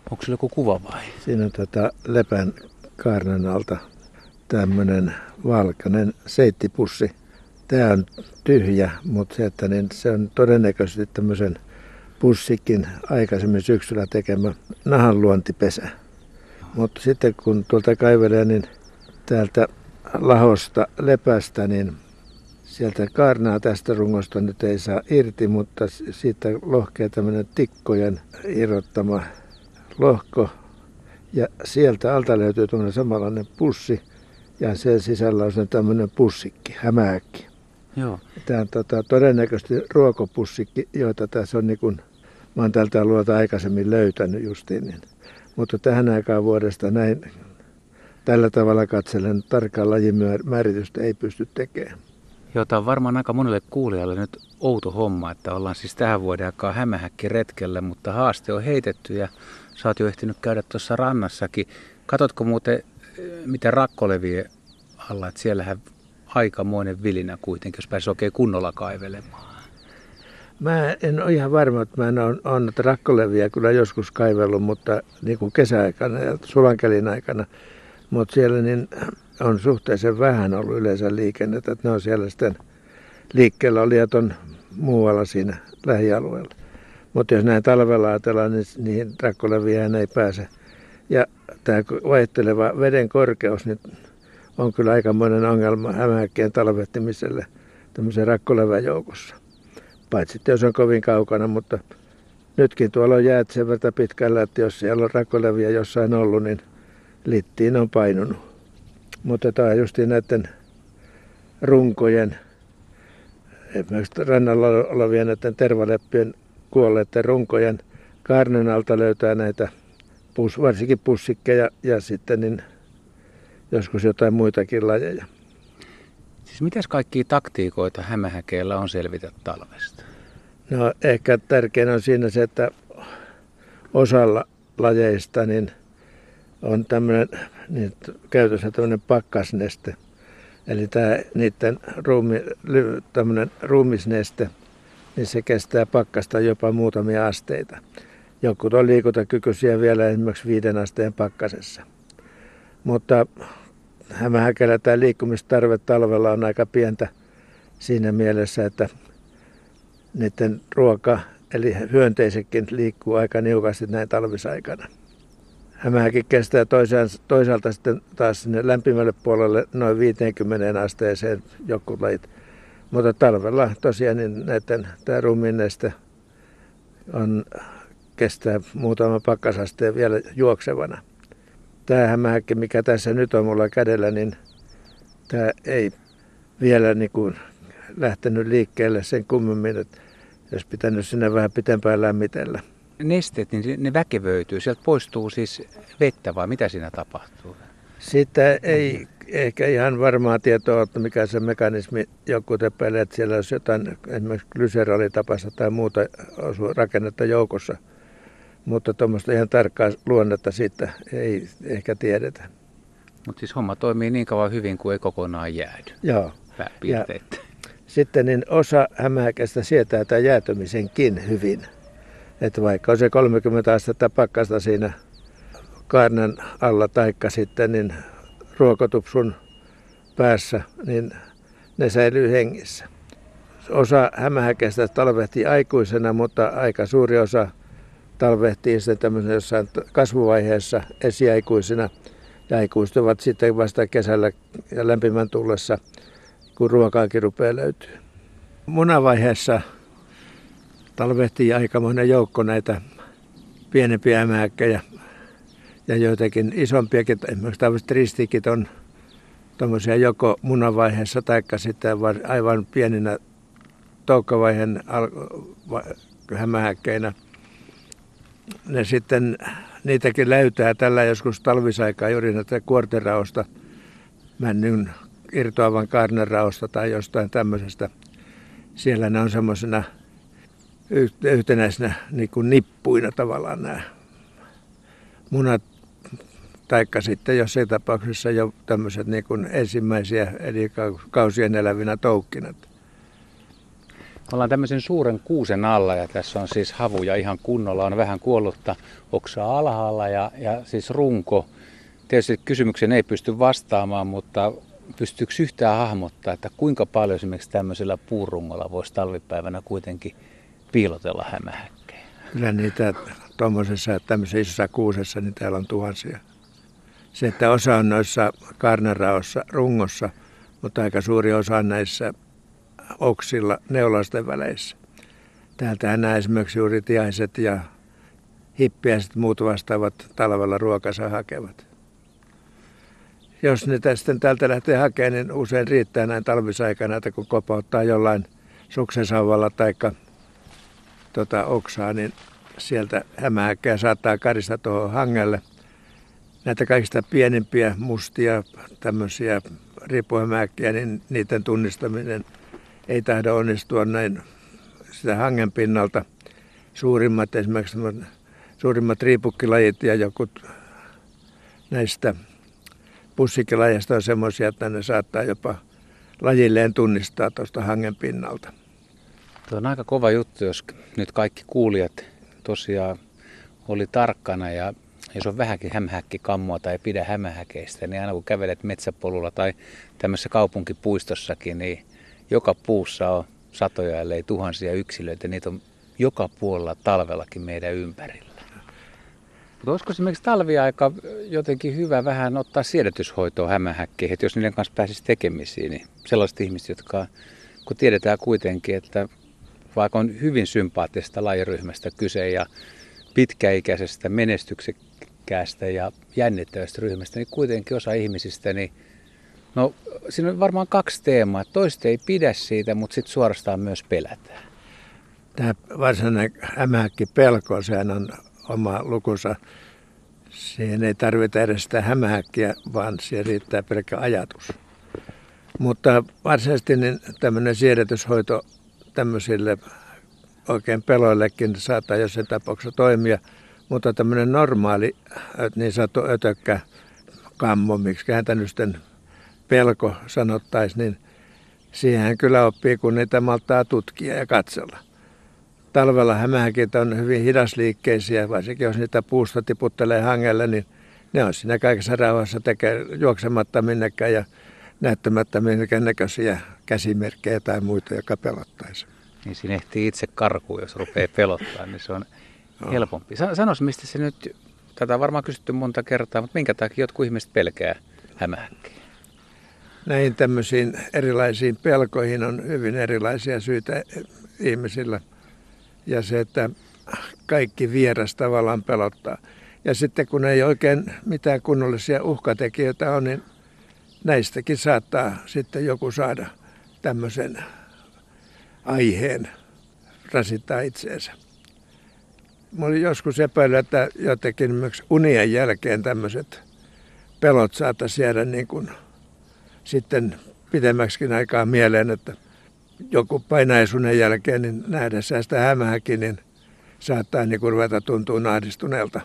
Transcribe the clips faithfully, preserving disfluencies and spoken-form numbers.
Onko sillä joku kuva vai? Siinä on tota lepän kaarnan alta tämmöinen valkoinen seittipussi. Tämä on tyhjä, mutta se, että niin se on todennäköisesti tämmöisen pussikin aikaisemmin syksyllä tekemä nahanluontipesä. Mutta sitten kun tuolta kaivelee, niin täältä lahosta lepästä, niin sieltä kaarnaa tästä rungosta nyt ei saa irti, mutta siitä lohkee tämmöinen tikkojen irrottama lohko. Ja sieltä alta löytyy tämmöinen samanlainen pussi ja sen sisällä on se tämmöinen pussikki, hämähäkki. Joo. Tämä on tota, todennäköisesti ruokopussikki, joita tässä on niin kuin, mä oon tältä alueelta aikaisemmin löytänyt justiin. Niin. Mutta tähän aikaan vuodesta näin tällä tavalla katsellen tarkkaan lajin määritystä ei pysty tekemään. Joo, tämä on varmaan aika monelle kuulijalle nyt outo homma, että ollaan siis tähän vuoden aikaan hämähäkkiretkellä, mutta haaste on heitetty ja sä oot jo ehtinyt käydä tuossa rannassakin. Katotko muuten, miten rakkolevien alla, että siellähän aikamoinen vilinä kuitenkin, jos pääsisi oikein kunnolla kaivelemaan. Mä en ole ihan varma, että mä en ole, ole rakkoleviä kyllä joskus kaivellut, mutta niin kuin kesäaikana ja sulankelin aikana. Mutta siellä niin on suhteellisen vähän ollut yleensä liikennettä, että ne on siellä sitten liikkeellä olijat on muualla siinä lähialueella. Mutta jos näin talvella ajatellaan, niin niihin rakkoleviään ei pääse. Ja tämä vaihteleva veden korkeus niin on kyllä aikamoinen ongelma hämähäkkien talvehtimiselle tämmöisen rakkolevän joukossa. Paitsi jos on kovin kaukana, mutta nytkin tuolla on jäät sen verran pitkällä, että jos siellä on rakkoleviä jossain ollut, niin littiin on painunut. Mutta tämä on justiin näiden runkojen, esimerkiksi rannalla olevien näiden tervaleppien kuolleiden runkojen kaarnen alta löytää näitä pus, varsinkin pussikkeja ja sitten niin joskus jotain muitakin lajeja. Siis mitäs kaikkia taktiikoita hämähäkeillä on selvitä talvesta? No ehkä tärkein on siinä se, että osalla lajeista niin on tämmöinen niin käytössä tämmöinen pakkasneste. Eli tämä niiden ruumi, tämmöinen ruumisneste, niin se kestää pakkasta jopa muutamia asteita. Jokut on liikuntakykyisiä vielä esimerkiksi viiden asteen pakkasessa. Mutta hämähäkellä tämä liikkumistarve talvella on aika pientä siinä mielessä, että niiden ruoka, eli hyönteisetkin liikkuu aika niukasti näin talvisaikana. Hämähäkin kestää toisaalta sitten taas sinne lämpimälle puolelle noin viiteenkymmeneen asteeseen jotkut lajit. Mutta talvella tosiaan niin näiden, tämä ruumiinneste on, kestää muutama pakkasasteen vielä juoksevana. Tämä hämähäkki, mikä tässä nyt on mulla kädellä, niin tämä ei vielä niin kuin lähtenyt liikkeelle sen kummemmin, että jos pitänyt sinne vähän pitempään lämmitellä. Nesteet, niin ne väkevöityy. Sieltä poistuu siis vettä vai mitä siinä tapahtuu? Sitä ei ehkä ihan varmaa tietoa ole, mikä se mekanismi joku epäilee, että siellä olisi jotain esimerkiksi glyserolitapasta tai muuta rakennetta joukossa. Mutta tuommoista ihan tarkkaa luonnetta siitä ei ehkä tiedetä. Mutta siis homma toimii niin kauan hyvin kuin ei kokonaan jäädy. Joo. Pääpiirteitä. Sitten niin osa hämähäkästä sietää tämän jäätymisenkin hyvin. Että vaikka on se kolmekymmentä astetta pakkasta siinä kaarnan alla taikka sitten niin ruokotupsun päässä, niin ne säilyy hengissä. Osa hämähäkästä talvehtii aikuisena, mutta aika suuri osa talvehtii sitten tämmöisen jossain kasvuvaiheessa esiaikuisina ja aikuistuvat sitten vasta kesällä ja lämpimän tullessa, kun ruokaakin rupeaa löytyy. Munavaiheessa talvehtii aikamoinen joukko näitä pienempiä hämähäkkejä ja joitakin isompiakin, esimerkiksi tämmöiset ristikit on tuommoisia joko munavaiheessa tai sitten aivan pieninä toukkavaiheen hämähäkkeinä. Ne sitten, niitäkin löytää tällä joskus talvisaikaa juuri näitä kuorteraosta, männyn irtoavan kaarneraosta tai jostain tämmöisestä. Siellä ne on semmoisena yhtenäisenä niin kuin nippuina tavallaan nämä munat, taikka sitten jossain tapauksessa jo tämmöiset niin kuin ensimmäisiä eli kausien elävinä toukkinat. Ollaan tämmöisen suuren kuusen alla ja tässä on siis havuja ihan kunnolla. On vähän kuollutta oksaa alhaalla ja, ja siis runko. Tietysti kysymykseen ei pysty vastaamaan, mutta pystyykö yhtään hahmottaa, että kuinka paljon esimerkiksi tämmöisellä puurungolla voisi talvipäivänä kuitenkin piilotella hämähäkkejä? Kyllä niitä tuommoisessa tämmöisessä isossa kuusessa, niin täällä on tuhansia. Se, että osa on noissa kaarnaraossa rungossa, mutta aika suuri osa on näissä oksilla neulasten väleissä. Täältähän nämä esimerkiksi juuri tiaiset ja hippiäiset muut vastaavat talvella ruokansa hakevat. Jos niitä sitten täältä lähtee hakemaan, niin usein riittää näin talvisaikana, että kun kopauttaa jollain suksensauvalla tai tota oksaa, niin sieltä hämähäkkejä saattaa karista tuohon hangelle. Näitä kaikista pienimpiä mustia tämmöisiä riippuhämähäkkejä, niin niiden tunnistaminen ei tahdo onnistua näin sitä hangen pinnalta. Suurimmat esimerkiksi suurimmat riipukkilajit ja jokut näistä pussikilajista on semmoisia, että ne saattaa jopa lajilleen tunnistaa tuosta hangen pinnalta. Tuo on aika kova juttu, jos nyt kaikki kuulijat tosiaan oli tarkkana ja jos on vähänkin hämähäkkikammoa tai ei pidä hämähäkeistä, niin aina kun kävelet metsäpolulla tai tämmöisessä kaupunkipuistossakin, niin joka puussa on satoja ellei tuhansia yksilöitä. Niitä on joka puolella talvellakin meidän ympärillä. Mutta olisiko esimerkiksi talviaika jotenkin hyvä vähän ottaa siedätyshoitoa hämähäkkeihin, että jos niiden kanssa pääsisi tekemisiin, niin sellaiset ihmiset, jotka, kun tiedetään kuitenkin, että vaikka on hyvin sympaattisesta lajiryhmästä kyse ja pitkäikäisestä, menestyksekkäästä ja jännittävästä ryhmästä, niin kuitenkin osa ihmisistä, niin no siinä on varmaan kaksi teemaa. Toista ei pidä siitä, mutta sitten suorastaan myös pelätään. Tämä varsinainen hämähäkkipelko, sehän on oma lukunsa. Siihen ei tarvita edes sitä hämähäkkiä, vaan siihen riittää pelkkä ajatus. Mutta varsinaisesti niin tämmöinen siedätyshoito tämmöisille oikein peloillekin saattaa jossain tapauksessa toimia. Mutta tämmöinen normaali niin sanottu ötökkä kammo, miksi häntä nyt sitten pelko sanottaisiin, niin siihen kyllä oppii, kun niitä maltaa tutkia ja katsella. Talvella hämähäkit on hyvin hidasliikkeisiä, varsinkin jos niitä puusta tiputtelee hangelle, niin ne on siinä kaikessa rauhassa tekee juoksematta minnekään ja näyttämättä minnekään näköisiä käsimerkkejä tai muita, joka pelottaisi. Niin siinä ehtii itse karkuun, jos rupeaa pelottaa, niin se on no. helpompi. Sanois, mistä se nyt, tätä on varmaan kysytty monta kertaa, mutta minkä takia jotkut ihmiset pelkää hämähäkkiä? Näihin tämmöisiin erilaisiin pelkoihin on hyvin erilaisia syitä ihmisillä. Ja se, että kaikki vieras tavallaan pelottaa. Ja sitten kun ei oikein mitään kunnollisia uhkatekijöitä on, niin näistäkin saattaa sitten joku saada tämmöisen aiheen rasittaa itseensä. Mä olin joskus epäillyt, että jotenkin myös unien jälkeen tämmöiset pelot saattaisi jäädä niin kuin sitten pidemmäksikin aikaa mieleen, että joku painaisuuden jälkeen niin nähdessään sitä hämähäkin, niin saattaa niin kuin ruveta tuntua ahdistuneelta.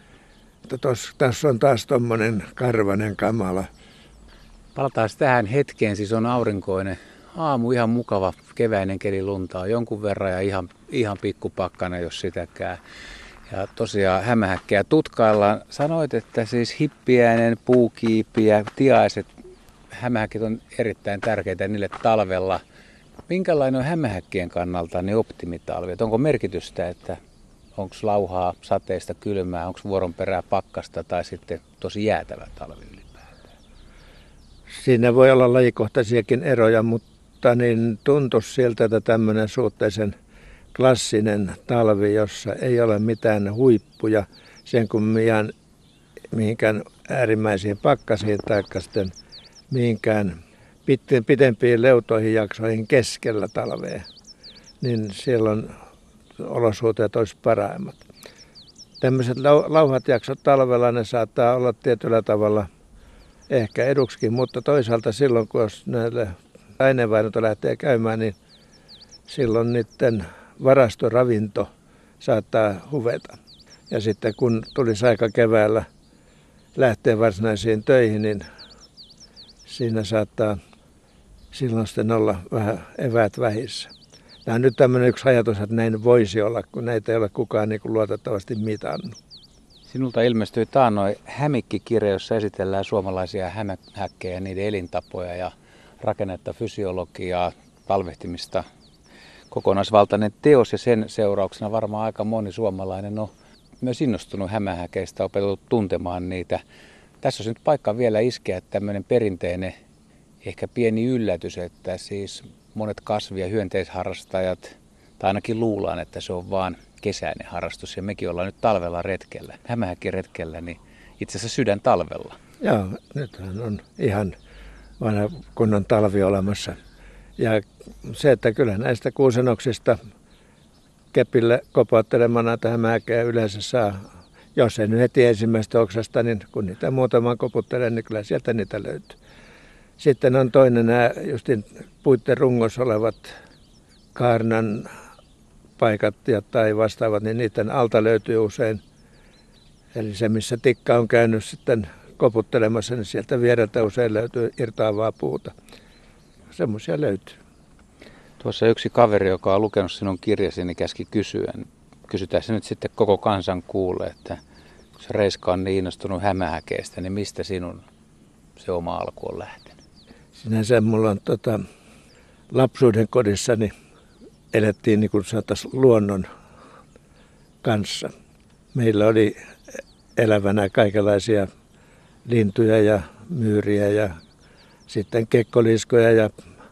Tässä on taas tuommoinen karvanen kamala. Palataan tähän hetkeen, siis on aurinkoinen aamu, ihan mukava keväinen keli, luntaa jonkun verran ja ihan, ihan pikkupakkana, jos sitäkään. Ja tosiaan hämähäkkejä tutkaillaan. Sanoit, että siis hippiäinen, puukiipiä, tiaiset, hämähäkit on erittäin tärkeitä niille talvella. Minkälainen on hämähäkkien kannalta ne optimitalvi? Onko merkitystä, että onko lauhaa, sateista, kylmää, onko vuoron perää pakkasta tai sitten tosi jäätävä talvi ylipäätään? Siinä voi olla lajikohtaisiakin eroja, mutta niin tuntuisi siltä, että tämmöinen suhteellisen klassinen talvi, jossa ei ole mitään huippuja sen kuin mihinkään äärimmäisiin pakkasiin tai sitten mihinkään pidempiin leutoihin jaksoihin keskellä talvea, niin silloin olosuhteet olisi parhaimmat. Tämmöiset lauhat jaksot talvella, ne saattaa olla tietyllä tavalla ehkä eduksikin, mutta toisaalta silloin, kun näille aineenvaihdunta lähtee käymään, niin silloin niiden varastoravinto saattaa huveta. Ja sitten kun tulisi aika keväällä lähteä varsinaisiin töihin, niin siinä saattaa silloin sitten olla vähän eväät vähissä. Tämä on nyt tämmöinen yksi ajatus, että näin voisi olla, kun näitä ei ole kukaan niin kuin luotettavasti mitannut. Sinulta ilmestyi taannoin Hämikki-kirja, jossa esitellään suomalaisia hämähäkkejä, niiden elintapoja ja rakennetta, fysiologiaa, talvehtimista. Kokonaisvaltainen teos ja sen seurauksena varmaan aika moni suomalainen on myös innostunut hämähäkeistä, opetellut tuntemaan niitä. Tässä on nyt paikka vielä iskeä tämmöinen perinteinen, ehkä pieni yllätys, että siis monet kasvi- ja hyönteisharrastajat, tai ainakin luullaan, että se on vaan kesäinen harrastus, ja mekin ollaan nyt talvella retkellä, hämähäkkiretkellä, niin itse asiassa sydän talvella. Joo, nythän on ihan vanha kunnon talvi olemassa. Ja se, että kyllä näistä kuusenoksista kepillä kopauttelemana tähän hämähäkkeen yleensä saa, jos ei nyt heti ensimmäistä oksasta, niin kun niitä muutaman koputtelee, niin kyllä sieltä niitä löytyy. Sitten on toinen nämä justin puitten rungossa olevat kaarnan paikat ja tai vastaavat, niin niiden alta löytyy usein. Eli se, missä tikka on käynyt sitten koputtelemassa, niin sieltä viereltä usein löytyy irtaavaa puuta. Semmoisia löytyy. Tuossa yksi kaveri, joka on lukenut sinun kirjasi, niin käski kysyä. Kysytään se nyt sitten koko kansan kuulle, että kun se Reiska on niin innostunut hämähäkeistä, niin mistä sinun se oma alku on lähtenyt? Sinänsä mulla on tota, lapsuuden kodissani elettiin niin kuin sanotaan luonnon kanssa. Meillä oli elävänä kaikenlaisia lintuja ja myyriä ja sitten kekkoliskoja ja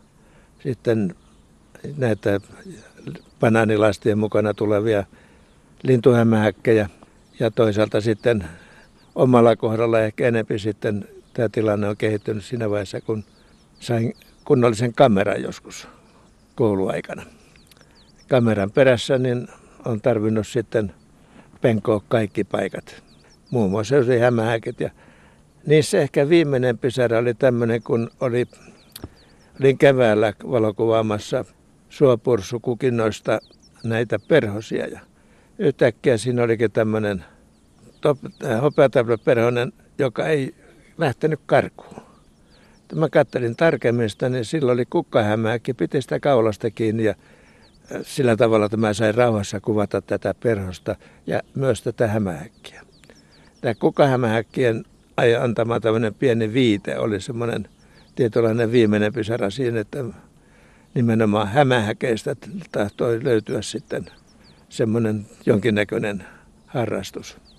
sitten näitä banaanilastien mukana tulevia lintuhämähäkkejä. Ja toisaalta sitten omalla kohdalla ehkä enempi sitten tämä tilanne on kehittynyt siinä vaiheessa, kun sain kunnollisen kameran joskus kouluaikana. Kameran perässä niin on tarvinnut sitten penkoa kaikki paikat, muun muassa hämähäkit. Ja niissä ehkä viimeinen pisara oli tämmöinen, kun oli, olin keväällä valokuvaamassa suopursukukinnoista näitä perhosia. Ja yhtäkkiä siinä olikin tämmöinen hopeatäpläperhonen, joka ei lähtenyt karkuun. Mä katselin tarkemmin sitä, niin silloin oli kukkahämähäkki, piti sitä kaulasta kiinni ja sillä tavalla, että mä sain rauhassa kuvata tätä perhosta ja myös tätä hämähäkkiä. Tämä kukkahämähäkkien antama tämmöinen pieni viite oli semmoinen tietynlainen viimeinen pisara siinä, että nimenomaan hämähäkeistä tahtoi löytyä sitten semmoinen jonkinnäköinen harrastus.